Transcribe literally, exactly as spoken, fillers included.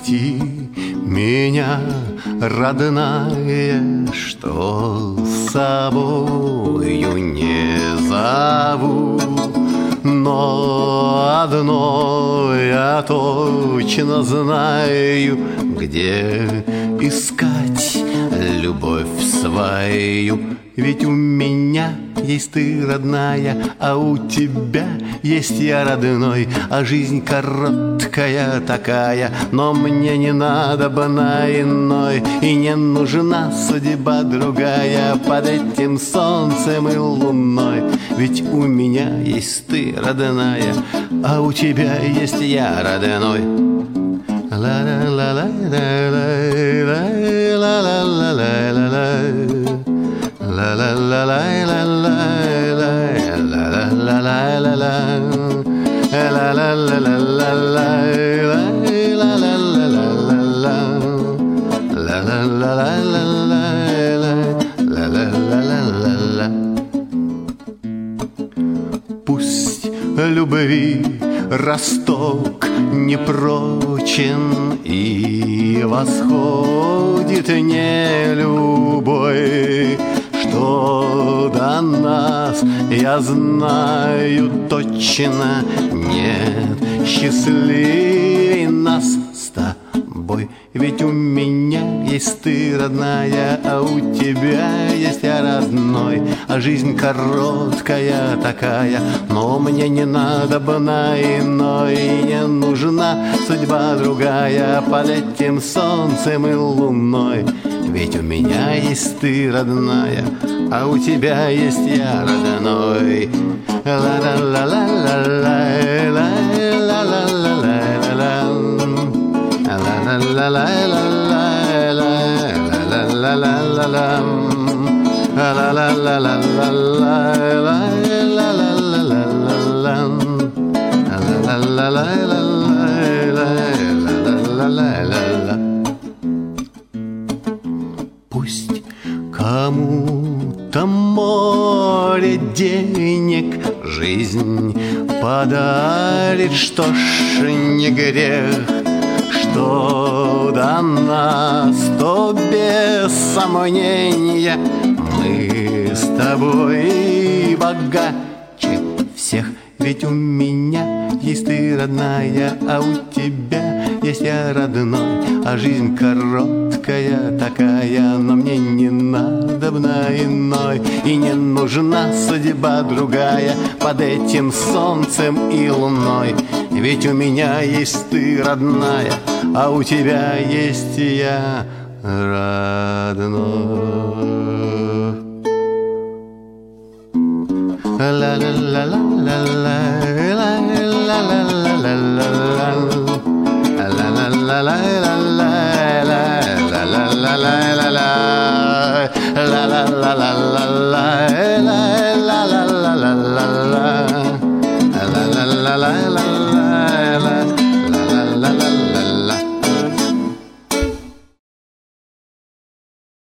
Прости меня, родная, что с собою не зову. Но одно я точно знаю, где искать любовь свою. Ведь у меня есть ты, родная, а у тебя есть я, родной. А жизнь короткая такая, но мне не надо бы на иной. И не нужна судьба другая под этим солнцем и луной. Ведь у меня есть ты, родная, а у тебя есть я, родной. Ла-ла-ла-ла-ла-ла-ла-ла-ла-ла-ла. La la la la la la la la la la la la la la la la la la. Пусть любви росток не прочен и восходит не любой. Что до нас, я знаю точно, нет счастливей нас с тобой. Ведь у меня есть ты, родная, а у тебя есть я, родной. А жизнь короткая такая, но мне не надо бы на иной. Не нужна судьба другая под этим солнцем и луной. Ведь у меня есть ты, родная, а у тебя есть я, родной. Пусть кому-то море денег жизнь подарит, что ж не грех. Что до нас, то без сомнения мы с тобой богаче всех. Ведь у меня есть ты, родная, а у тебя есть я, родной. А жизнь короткая такая, но мне не надобна иной. И не нужна судьба другая под этим солнцем и луной. Ведь у меня есть ты, родная, а у тебя есть я, родной. La la la la la la la la la la la la la